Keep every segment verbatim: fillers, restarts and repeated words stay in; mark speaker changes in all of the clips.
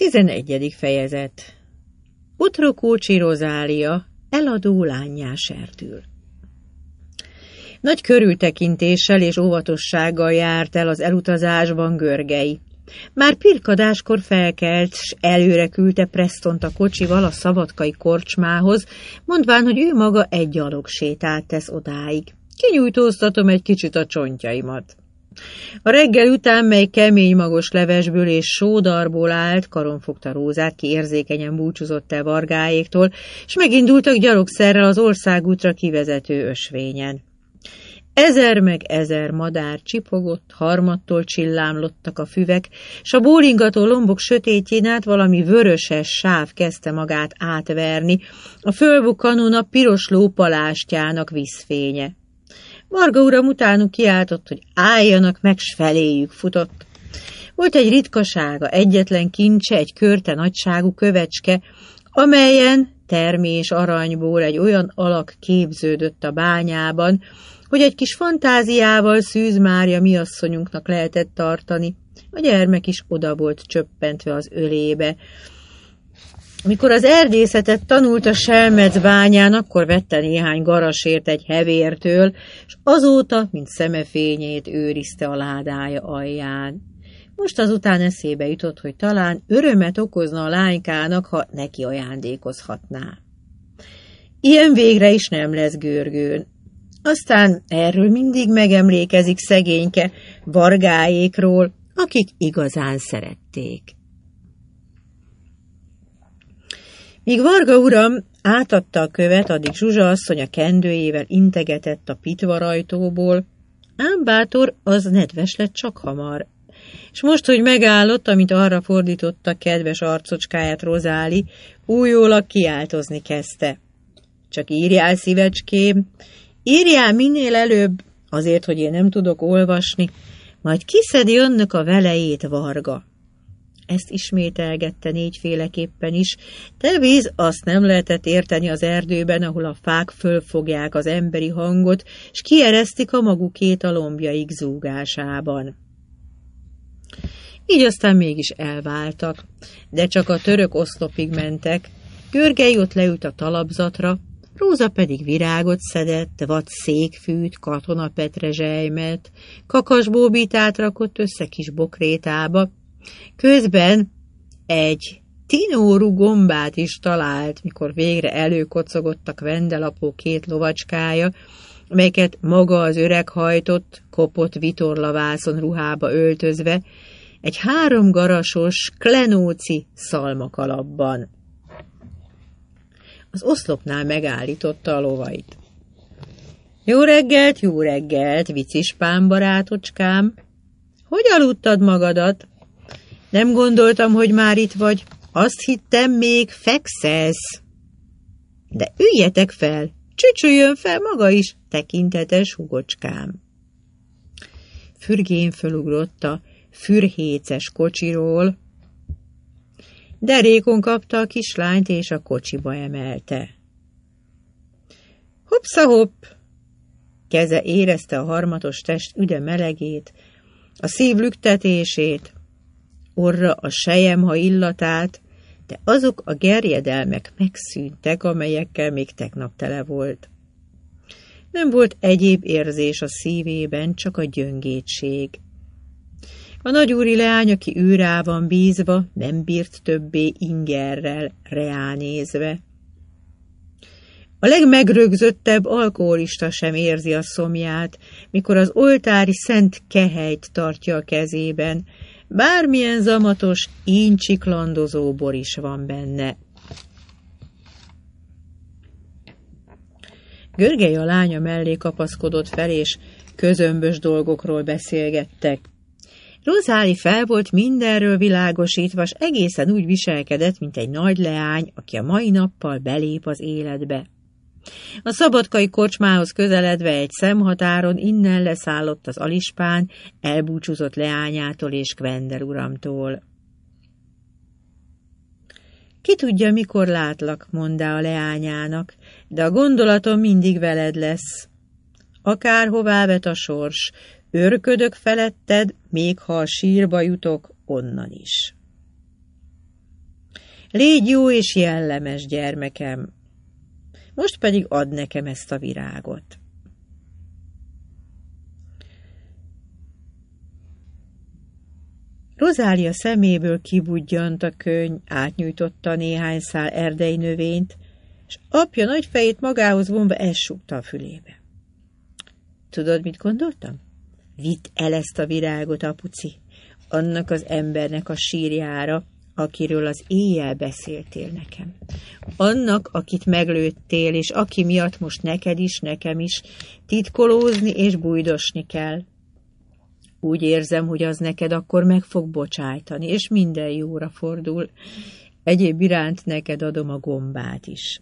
Speaker 1: Tizenegyedik fejezet. Utrokócsi Rozália eladó lánnyá sertül. Nagy körültekintéssel és óvatossággal járt el az elutazásban Görgei. Már pirkadáskor felkelt, s előre küldte Prestont a kocsival a szabadkai korcsmához, mondván, hogy ő maga egy gyalogsétát tesz odáig. Kinyújtóztatom egy kicsit a csontjaimat. A reggel után, mely kemény magos levesből és sódarból állt, karon fogta Rózát, ki érzékenyen búcsúzott el Vargáéktól, és megindultak gyalogszerrel az országútra kivezető ösvényen. Ezer meg ezer madár csipogott, harmadtól csillámlottak a füvek, s a bólingató lombok sötétjén át valami vöröses sáv kezdte magát átverni, a fölbukkanón a piros lópalástjának vízfénye. Varga uram utánuk kiáltott, hogy álljanak meg, s feléjük futott. Volt egy ritkasága, egyetlen kincse, egy körte nagyságú kövecske, amelyen termés aranyból egy olyan alak képződött a bányában, hogy egy kis fantáziával Szűz Mária miasszonyunknak lehetett tartani. A gyermek is oda volt csöppentve az ölébe. Amikor az erdészetet tanult a Selmec bányán, akkor vette néhány garasért egy hevértől, és azóta, mint szemefényét őrizte a ládája alján. Most azután eszébe jutott, hogy talán örömet okozna a lánykának, ha neki ajándékozhatná. Ilyen végre is nem lesz Görgőn. Aztán erről mindig megemlékezik szegényke Vargáékról, akik igazán szerették. Míg Varga uram átadta a követ, addig Zsuzsa asszony a kendőjével integetett a pitvarajtóból, ám bátor az nedves lett csak hamar. És most, hogy megállott, amit arra fordította kedves arcocskáját Rozáli, újólag kiáltozni kezdte. Csak írjál, szívecském, írjál minél előbb, azért, hogy én nem tudok olvasni, majd kiszedi önnek a velejét, Varga. Ezt ismételgette négyféleképpen is, de víz azt nem lehetett érteni az erdőben, ahol a fák fölfogják az emberi hangot, s kieresztik a magukét a lombjaik zúgásában. Így aztán mégis elváltak, de csak a török oszlopig mentek. Görgei ott leült a talapzatra, Róza pedig virágot szedett, vad székfűt, katonapetrezselymet, kakasbóbitát rakott össze kis bokrétába. Közben egy tinórú gombát is talált, mikor végre előkocogottak Vendelapó két lovacskája, melyeket maga az öreg hajtott, kopott vitorlavászon ruhába öltözve, egy három garasos, klenóci szalmakalapban. Az oszlopnál megállította a lovait. Jó reggelt, jó reggelt, vicis pámbarátocskám! Hogy aludtad magadat? Nem gondoltam, hogy már itt vagy. Azt hittem, még fekszesz. De üljetek fel, csücsüljön fel maga is, tekintetes hugocskám. Fürgén fölugrott a fürhéces kocsiról, derékon kapta a kislányt, és a kocsiba emelte. Hoppsza-hopp! Keze érezte a harmatos test üde melegét, a szív lüktetését, orra a selyemha illatát, de azok a gerjedelmek megszűntek, amelyekkel még tegnap tele volt. Nem volt egyéb érzés a szívében, csak a gyöngétség. A nagyúri leány, aki ő rá van bízva, nem bírt többé ingerrel reánézve. A legmegrögzöttebb alkoholista sem érzi a szomját, mikor az oltári szent kehelyt tartja a kezében, bármilyen zamatos, íncsiklandozó bor is van benne. Görgei a lánya mellé kapaszkodott fel, és közömbös dolgokról beszélgettek. Rozáli fel volt mindenről világosítva, s egészen úgy viselkedett, mint egy nagy leány, aki a mai nappal belép az életbe. A szabadkai kocsmához közeledve egy szemhatáron innen leszállott az alispán, elbúcsúzott leányától és Kvender uramtól. Ki tudja, mikor látlak, mondá a leányának, de a gondolatom mindig veled lesz. Akárhová vet a sors, őrködök feletted, még ha a sírba jutok, onnan is. Légy jó és jellemes, gyermekem. Most pedig add nekem ezt a virágot. Rozália szeméből kibudjant a könny, átnyújtotta néhány szál erdei növényt, és apja nagy fejét magához vonva ezt súgta a fülébe. Tudod, mit gondoltam? Vidd el ezt a virágot, apuci, annak az embernek a sírjára, akiről az éjjel beszéltél nekem. Annak, akit meglőttél, és aki miatt most neked is, nekem is titkolózni és bújdosni kell. Úgy érzem, hogy az neked akkor meg fog bocsájtani, és minden jóra fordul. Egyéb iránt neked adom a gombát is.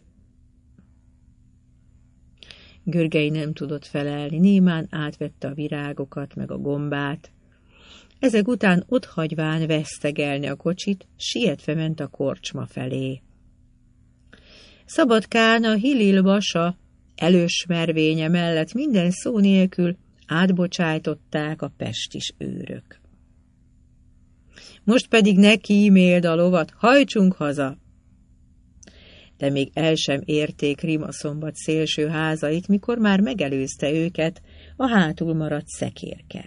Speaker 1: Görgei nem tudott felelni, némán átvette a virágokat, meg a gombát. Ezek után otthagyván vesztegelni a kocsit, sietve ment a korcsma felé. Szabadkán a Hilil Basa elősmervénye mellett minden szó nélkül átbocsájtották a pestis őrök. Most pedig ne kíméld a lovat, hajtsunk haza! De még el sem érték Rimaszombat szélső házait, mikor már megelőzte őket a hátul maradt szekérke.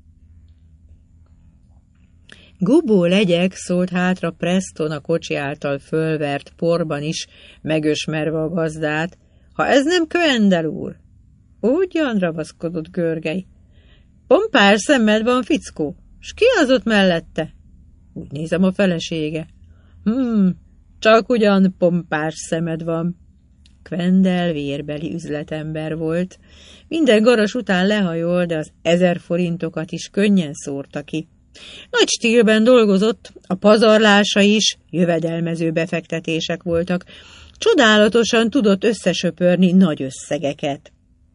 Speaker 1: Gubó legyek, szólt hátra Preston a kocsi által fölvert porban is, megösmerve a gazdát. Ha ez nem Quendel úr? Ugyan, ravaszkodott Görgei. Pompás szemed van, fickó, s ki az ott mellette? Úgy nézem, a felesége. Hmm, csak ugyan pompás szemed van. Quendel vérbeli üzletember volt. Minden garas után lehajol, de az ezer forintokat is könnyen szórta ki. Nagy stílben dolgozott, a pazarlása is jövedelmező befektetések voltak. Csodálatosan tudott összesöpörni nagy összegeket.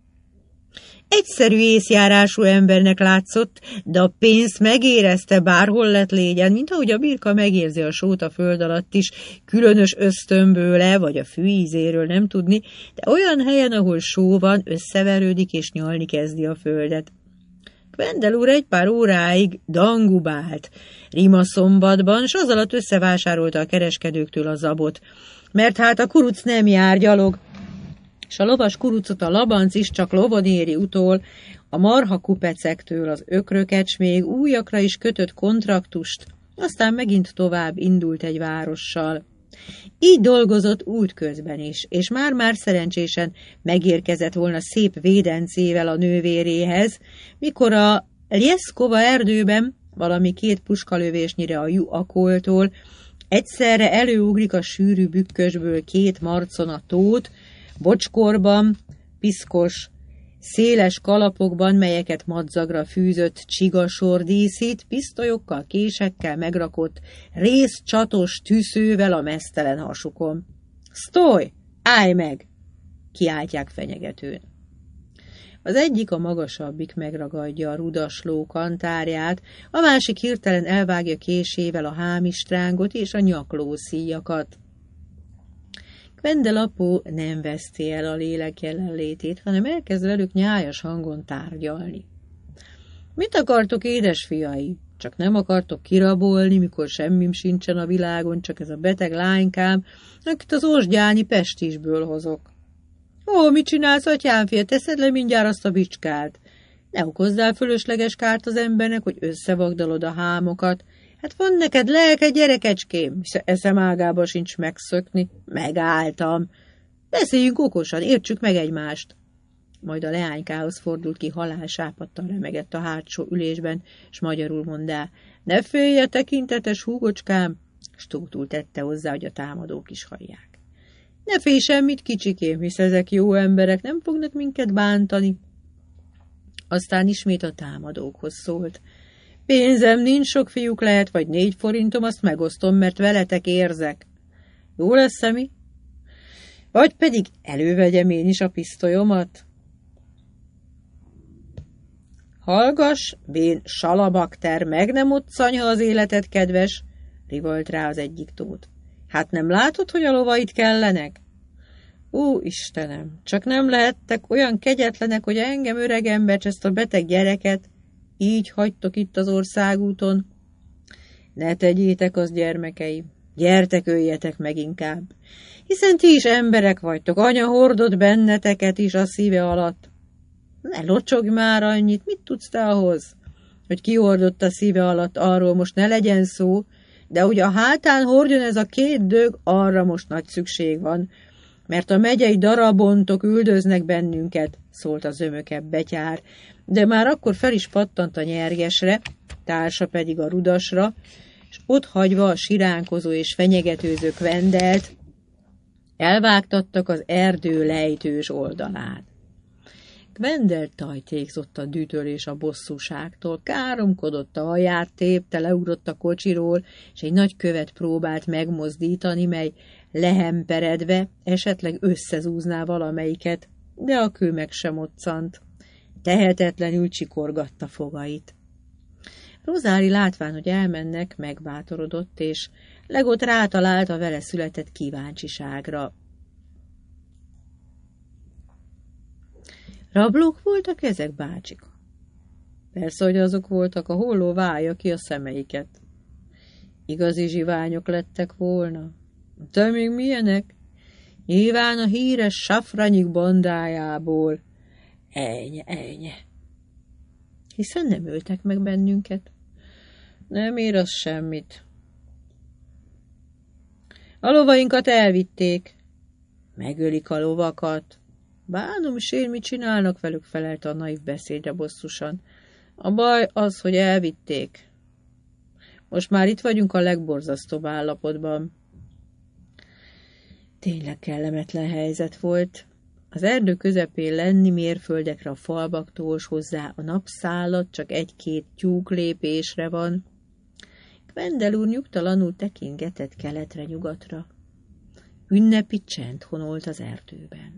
Speaker 1: Egyszerű észjárású embernek látszott, de a pénzt megérezte, bárhol lett légyen, mint ahogy a birka megérzi a sót a föld alatt is, különös ösztönből-e, vagy a fűízéről nem tudni, de olyan helyen, ahol só van, összeverődik és nyalni kezdi a földet. Quendel úr egy pár óráig dangubált Rimaszombatban, s az alatt összevásárolta a kereskedőktől a zabot, mert hát a kuruc nem jár gyalog, s a lovas kurucot a labanc is csak lovon éri utol, a marha kupecektől az ökröket, s még újakra is kötött kontraktust, aztán megint tovább indult egy várossal. Így dolgozott útközben is, és már-már szerencsésen megérkezett volna szép védencével a nővéréhez, mikor a Lieszkova erdőben, valami két puskalövésnyire a Juakoltól, egyszerre előugrik a sűrű bükkösből két marcon a tót, bocskorban, piszkos, széles kalapokban, melyeket madzagra fűzött csigasor díszít, pisztolyokkal, késekkel megrakott, részcsatos tűzővel a meztelen hasukon. Sztoj! Állj meg! Kiáltják fenyegetőn. Az egyik, a magasabbik megragadja a rudasló kantárját, a másik hirtelen elvágja késével a hámistrángot és a nyaklószíjakat. Quendel apó nem veszti el a lélek jelenlétét, hanem elkezd velük nyájas hangon tárgyalni. Mit akartok, édesfiai? Csak nem akartok kirabolni, mikor semmim sincsen a világon, csak ez a beteg lánykám, akit az Osgyányi pestisből hozok. Ó, mit csinálsz, atyámfia, teszed le mindjárt azt a bicskát. Ne okozzál fölösleges kárt az embernek, hogy összevagdalod a hámokat. Hát van neked lelke, gyerekecském, hisz eszem ágába sincs megszökni. Megálltam. Beszéljünk okosan, értsük meg egymást. Majd a leánykához fordult ki, halálsápadtan remegett a hátsó ülésben, s magyarul mondá, ne félje, tekintetes húgocskám, s tótul tette hozzá, hogy a támadók is hallják. Ne félj semmit, kicsikém, hisz ezek jó emberek, nem fognak minket bántani. Aztán ismét a támadókhoz szólt. Pénzem nincs, sok fiúk lehet, vagy négy forintom, azt megosztom, mert veletek érzek. Jó lesz-e mi? Vagy pedig elővegyem én is a pisztolyomat? Hallgass, bén salabakter, meg nem otszany, ha az életed kedves, rivolt rá az egyik tót. Hát nem látod, hogy a lovait kellenek? Ó, Istenem, csak nem lehettek olyan kegyetlenek, hogy engem öregember, ezt a beteg gyereket így hagytok itt az országúton. Ne tegyétek azt, gyermekeim, Gyertek, öljetek meg inkább, hiszen ti is emberek vagytok, anya hordott benneteket is a szíve alatt. Ne locsogj már annyit, mit tudsz te ahhoz, hogy ki hordott a szíve alatt, arról most ne legyen szó, de hogy a hátán hordjon ez a két dög, arra most nagy szükség van, mert a megyei darabontok üldöznek bennünket, szólt a zömökebb betyár, de már akkor fel is pattant a nyergesre, társa pedig a rudasra, és ott hagyva a siránkozó és fenyegetőző Kvendelt, elvágtattak az erdő lejtős oldalán. Kvendel tajtékzott a dühtől és a bosszúságtól, káromkodott a haját, tépte, leugrott a kocsiról, és egy nagy követ próbált megmozdítani, mely lehemperedve esetleg összezúzná valamelyiket, de a kő meg sem moccant. Tehetetlenül csikorgatta fogait. Rozáli látván, hogy elmennek, megbátorodott, és legott rátalált a vele született kíváncsiságra. Rablók voltak ezek, bácsika? Persze, hogy azok voltak, a holló válja ki a szemeiket. Igazi zsiványok lettek volna. De még milyenek? Nyilván a híres Safranyik bandájából. Ennyi, ennyi. Hiszen nem öltek meg bennünket. Nem ér az semmit. A lovainkat elvitték. Megölik a lovakat. Bánom is én, mit csinálnak velük, felelte a naív beszédre bosszusan. A baj az, hogy elvitték. Most már itt vagyunk a legborzasztóbb állapotban. Tényleg kellemetlen helyzet volt. Az erdő közepén lenni, mérföldekre a falbaktól, s hozzá a napszállat csak egy-két tyúk lépésre van. Kvendel úr nyugtalanul tekingetett keletre-nyugatra. Ünnepi csend honolt az erdőben.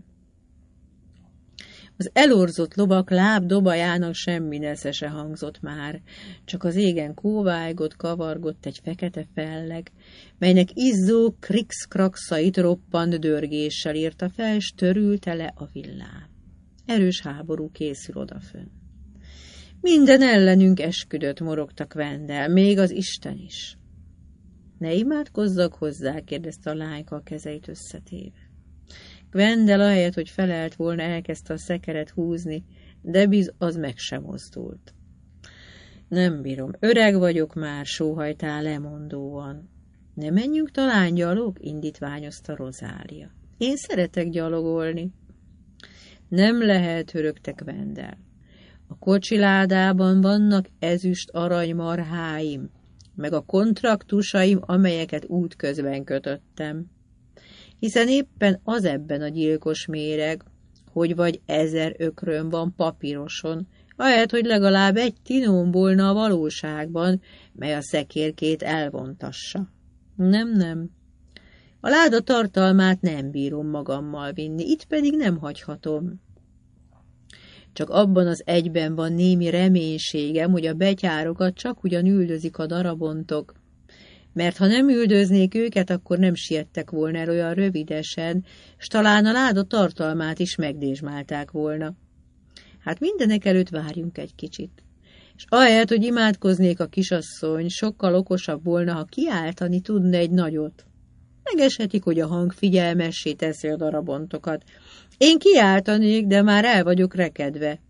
Speaker 1: Az elorzott lovak lábdobajának semmi nesze se hangzott már, csak az égen kóvájgott, kavargott egy fekete felleg, melynek izzó krix-krakszait roppant dörgéssel írta fel, s törülte le a villám. Erős háború készül odafönn. Minden ellenünk esküdött, morogta Kvendel, még az Isten is. Ne imádkozzak hozzá, kérdezte a lányka a kezeit összetéve. Kvendel ahelyett, hogy felelt volna, elkezdte a szekeret húzni, de biz az meg sem mozdult. Nem bírom, öreg vagyok már, sóhajtál lemondóan. Ne menjünk talán gyalog? Indítványozta Rozália. Én szeretek gyalogolni. Nem lehet, hörögte Kvendel. A kocsiládában vannak ezüst aranymarháim, meg a kontraktusaim, amelyeket útközben kötöttem. Hiszen éppen az ebben a gyilkos méreg, hogy vagy ezer ökrön van papíroson, ahelyett, hogy legalább egy tinóm volna a valóságban, mely a szekérkét elvontassa. Nem, nem. A láda tartalmát nem bírom magammal vinni, itt pedig nem hagyhatom. Csak abban az egyben van némi reménységem, hogy a betyárokat csak ugyan üldözik a darabontok, mert ha nem üldöznék őket, akkor nem siettek volna el olyan rövidesen, s talán a láda tartalmát is megdésmálták volna. Hát mindenek előtt várjunk egy kicsit. És ahelyett, hogy imádkoznék a kisasszony, sokkal okosabb volna, ha kiáltani tudna egy nagyot. Megeshetik, hogy a hang figyelmessé teszi a darabontokat. Én kiáltanék, de már el vagyok rekedve.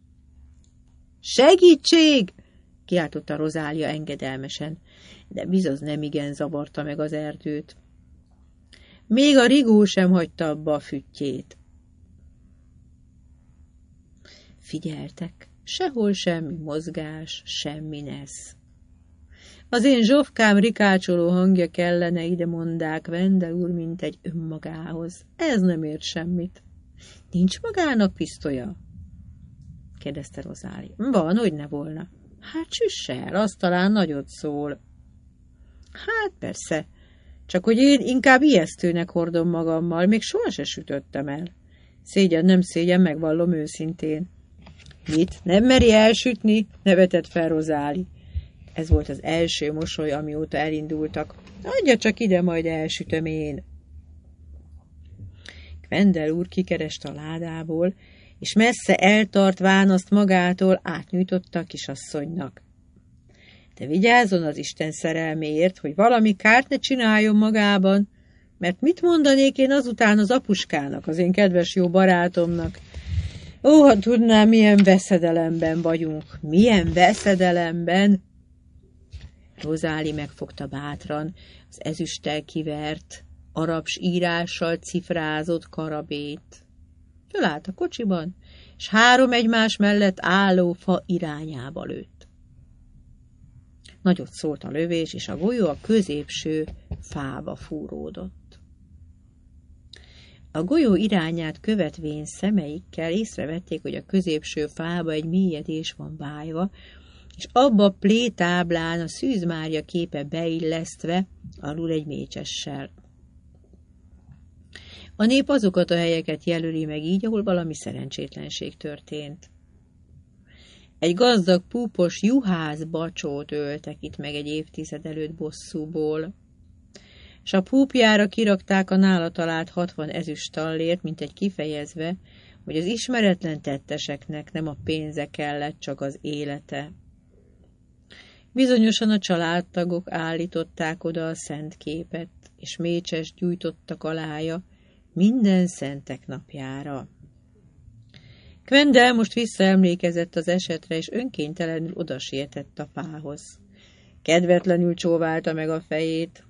Speaker 1: Segítség! Kiáltotta Rozália engedelmesen, de bizony nem igen zavarta meg az erdőt. Még a rigó sem hagyta abba a füttyét. Figyeltek, sehol semmi mozgás, semmi nesz. Az én zsofkám rikácsoló hangja kellene, ide mondák Kvendel úr, mint egy önmagához. Ez nem ért semmit. Nincs magának pisztolya? Kérdezte Rozália. Van, hogy ne volna. Hát csüssel, az talán nagyot szól. Hát persze, csak hogy én inkább ijesztőnek hordom magammal, még soha se sütöttem el. Szégyen, nem szégyen, megvallom őszintén. Mit? Nem meri elsütni? Nevetett fel Rozáli. Ez volt az első mosoly, amióta elindultak. Adja csak ide, majd elsütöm én. Kvendel úr kikereste a ládából, és messze eltartván azt magától átnyújtotta a kisasszonynak. De vigyázzon az Isten szerelméért, hogy valami kárt ne csináljon magában, mert mit mondanék én azután az apuskának, az én kedves jó barátomnak? Ó, ha tudnám, milyen veszedelemben vagyunk. Milyen veszedelemben? Rozáli megfogta bátran az ezüsttel kivert, arabs írással cifrázott karabét. Fölállt a kocsiban, és három egymás mellett álló fa irányába lőtt. Nagyot szólt a lövés, és a golyó a középső fába fúródott. A golyó irányát követvén szemeikkel észrevették, hogy a középső fába egy mélyedés van bájva, és abba a plétáblán a Szűz Mária képe beillesztve, alul egy mécsessel. A nép azokat a helyeket jelöli meg így, ahol valami szerencsétlenség történt. Egy gazdag, púpos juhász bacsót öltek itt meg egy évtized előtt bosszúból, és a púpjára kirakták a nála talált hatvan ezüst tallért, mint egy kifejezve, hogy az ismeretlen tetteseknek nem a pénze kellett, csak az élete. Bizonyosan a családtagok állították oda a szent képet, és mécsest gyújtottak alája minden szentek napjára. Quendel most visszaemlékezett az esetre, és önkéntelenül odasietett a fához. Kedvetlenül csóválta meg a fejét.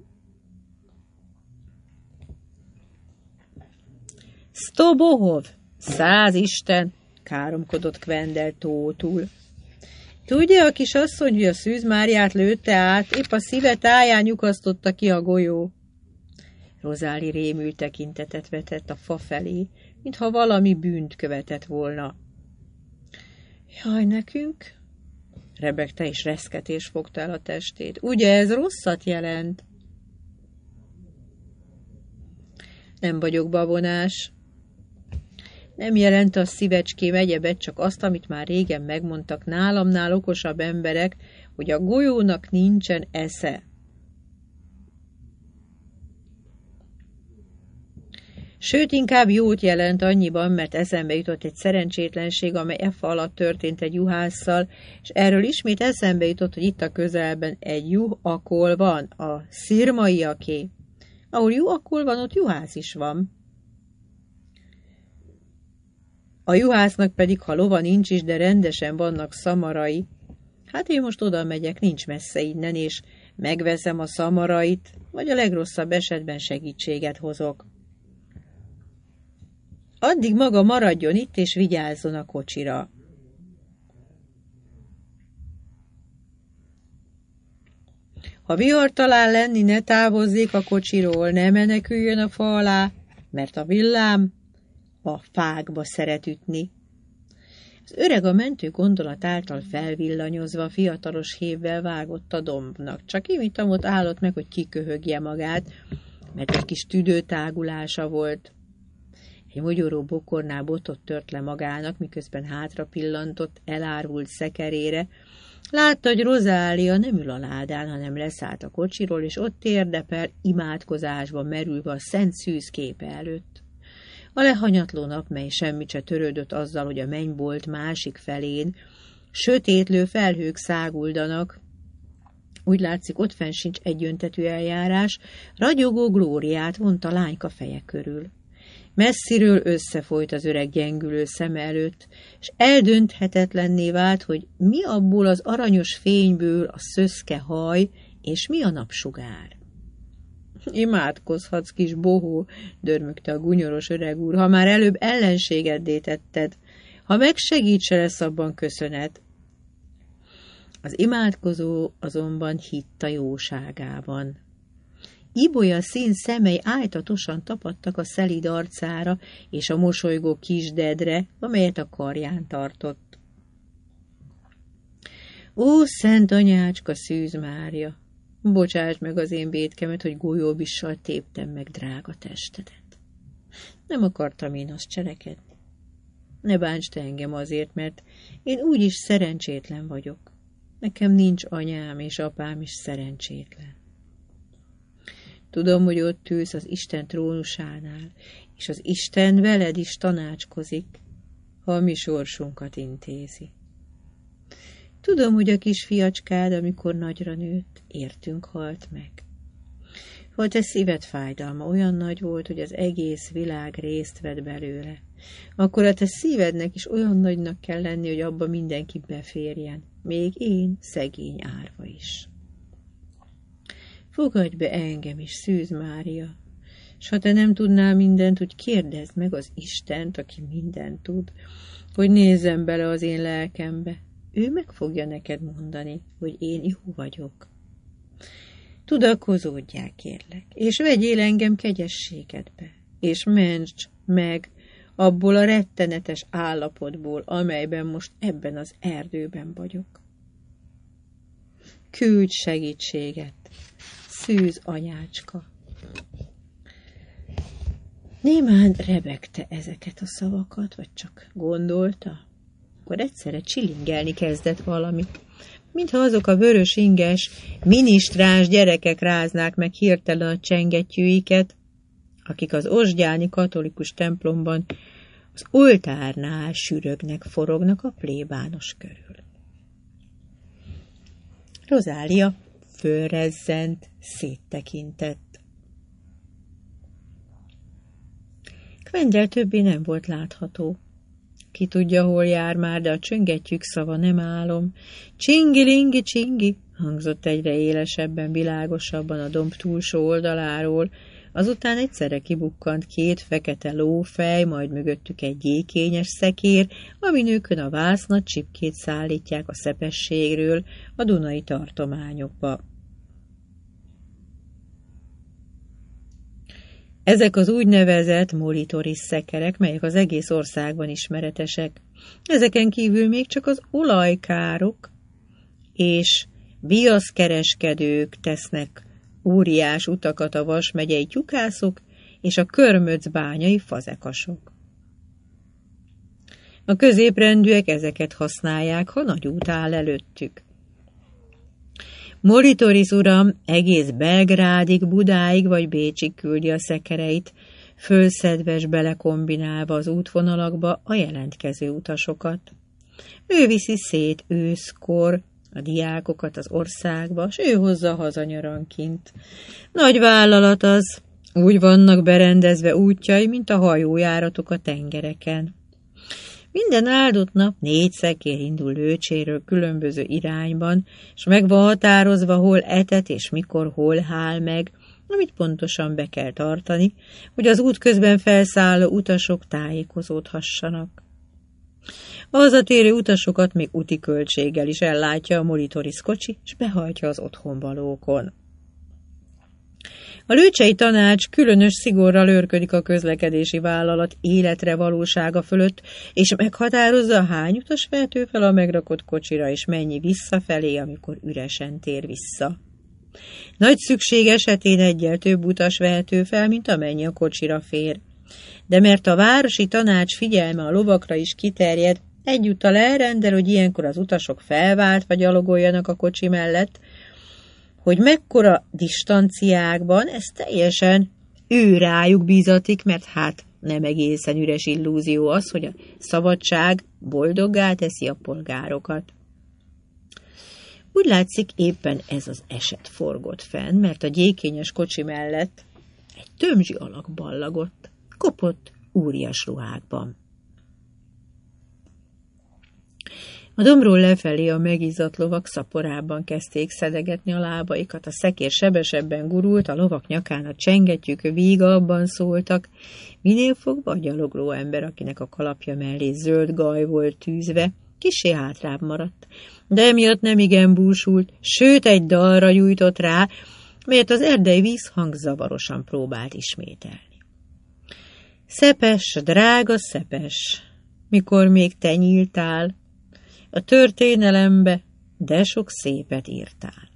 Speaker 1: Sztobohov, száz Isten, káromkodott Quendel tótul. Tudja a kisasszony, hogy a Szűz Máriát lőtte át, épp a szíve táján nyugasztotta ki a golyó. Rozáli rémült tekintetet vetett a fa felé, mintha valami bűnt követett volna. Jaj, nekünk? Rebegte, és reszketés fogta el a testét. Ugye ez rosszat jelent? Nem vagyok babonás. Nem jelent a szívecském egyebet, csak azt, amit már régen megmondtak nálamnál okosabb emberek, hogy a golyónak nincsen esze. Sőt, inkább jót jelent annyiban, mert eszembe jutott egy szerencsétlenség, amely e fa alatt történt egy juhásszal, és erről ismét eszembe jutott, hogy itt a közelben egy juh akol van, a szirmaiaké. Ahol juh akol van, ott juhász is van. A juhásznak pedig, ha lova nincs is, de rendesen vannak szamarai. Hát én most oda megyek, nincs messze innen, és megveszem a szamarait, vagy a legrosszabb esetben segítséget hozok. Addig maga maradjon itt, és vigyázzon a kocsira. Ha vihar talál lenni, ne távozzék a kocsiról, ne meneküljön a fa alá, mert a villám a fákba szeret ütni. Az öreg a mentő gondolat által felvillanyozva fiatalos hévvel vágott a dombnak. Csak imitamot állott meg, hogy kiköhögje magát, mert egy kis tüdőtágulása volt. Egy mogyoró bokornál botot tört le magának, miközben hátra pillantott elárvult szekerére. Látta, hogy Rozália nem ül a ládán, hanem leszállt a kocsiról, és ott térdepel, imádkozásba merülve a szent Szűz képe előtt. A lehanyatló nap, mely semmit se törődött azzal, hogy a mennybolt másik felén sötétlő felhők száguldanak, úgy látszik, ott fenn sincs egyöntetű eljárás, ragyogó glóriát vont a lányka feje körül. Messziről összefolyt az öreg gyengülő szeme előtt, és eldönthetetlenné vált, hogy mi abból az aranyos fényből a szöszke haj, és mi a napsugár. Imádkozhatsz, kis bohó, dörmögte a gunyoros öreg úr, ha már előbb ellenségeddé tetted, ha megsegít, se lesz abban köszönet. Az imádkozó azonban hitt a jóságában. Ibolya szín szemei ájtatosan tapadtak a szelíd arcára és a mosolygó kisdedre, amelyet a karján tartott. Ó, szent anyácska Szűz Mária! Bocsáss meg az én vétkemet, hogy golyóbissal téptem meg drága testedet. Nem akartam én azt cselekedni. Ne bánts te engem azért, mert én úgyis szerencsétlen vagyok. Nekem nincs anyám, és apám is szerencsétlen. Tudom, hogy ott ülsz az Isten trónusánál, és az Isten veled is tanácskozik, ha a mi sorsunkat intézi. Tudom, hogy a kis fiacskád, amikor nagyra nőtt, értünk halt meg. Ha te szíved fájdalma olyan nagy volt, hogy az egész világ részt vett belőle, akkor a te szívednek is olyan nagynak kell lenni, hogy abba mindenki beférjen, még én, szegény árva is. Fogadj be engem is, Szűz Mária, s ha te nem tudnál mindent, úgy kérdezd meg az Istent, aki mindent tud, hogy nézzem bele az én lelkembe. Ő meg fogja neked mondani, hogy én jó vagyok. Tudakozódjál, kérlek, és vegyél engem kegyességedbe, és mentsd meg abból a rettenetes állapotból, amelyben most ebben az erdőben vagyok. Küldj segítséget, Szűz anyácska. Némán rebegte ezeket a szavakat, vagy csak gondolta? Akkor egyszerre csilingelni kezdett valami, mintha azok a vörös inges, minisztráns gyerekek ráznák meg hirtelen a csengettyűiket, akik az ozsgyáni katolikus templomban az oltárnál sürögnek, forognak a plébános körül. Rozália fölrezzent, széttekintett. Quendel többé nem volt látható. Ki tudja, hol jár már, de a csöngettyűk szava nem álom. Csingi-lingi, csingi, hangzott egyre élesebben, világosabban a domb túlsó oldaláról. Azután egyszerre kibukkant két fekete lófej, majd mögöttük egy gyékényes szekér, amin őkön a vásznat csipkét szállítják a szepességről a dunai tartományokba. Ezek az úgynevezett molitoris szekerek, melyek az egész országban ismeretesek. Ezeken kívül még csak az olajkárok és viaszkereskedők tesznek óriás utakat a Vas megyei tyukászok és a körmöcbányai fazekasok. A középrendűek ezeket használják, ha nagy út áll előttük. Molitoris uram egész Belgrádig, Budáig vagy Bécsig küldi a szekereit, fölszedves belekombinálva az útvonalakba a jelentkező utasokat. Ő viszi szét őszkor a diákokat az országba, s ő hozza haza nyaranként. Nagy vállalat az, úgy vannak berendezve útjai, mint a hajójáratok a tengereken. Minden áldott nap négy szekér indul Lőcséről különböző irányban, és meg van határozva, hol etet és mikor hol hál meg, amit pontosan be kell tartani, hogy az útközben felszálló utasok tájékozódhassanak. A hazatérő utasokat még úti költséggel is ellátja a molitoris kocsi, és behajtja az otthonvalókon. A lőcsei tanács különös szigorral őrködik a közlekedési vállalat életre valósága fölött, és meghatározza, hány utas vehető fel a megrakott kocsira, és mennyi visszafelé, amikor üresen tér vissza. Nagy szükség esetén egyel több utas vehető fel, mint amennyi a kocsira fér. De mert a városi tanács figyelme a lovakra is kiterjed, egyúttal elrendel, hogy ilyenkor az utasok felváltva gyalogoljanak a kocsi mellett, hogy mekkora distanciákban, ez teljesen ő rájuk bízatik, mert hát nem egészen üres illúzió az, hogy a szabadság boldoggá teszi a polgárokat. Úgy látszik, éppen ez az eset forgott fenn, mert a gyékényes kocsi mellett egy tömzsi alak ballagott, kopott úrias ruhákban. A dombról lefelé a megizzadt lovak szaporában kezdték szedegetni a lábaikat, a szekér sebesebben gurult, a lovak nyakán a csengettyűk víga abban szóltak, minél fogva a gyalogló ember, akinek a kalapja mellé zöld gaj volt tűzve, kissé hátrább maradt, de emiatt nem igen búsult, sőt egy dalra gyújtott rá, melyet az erdei vízhang zavarosan próbált ismételni. Szepes, drága Szepes, mikor még te nyíltál, a történelembe de sok szépet írtál.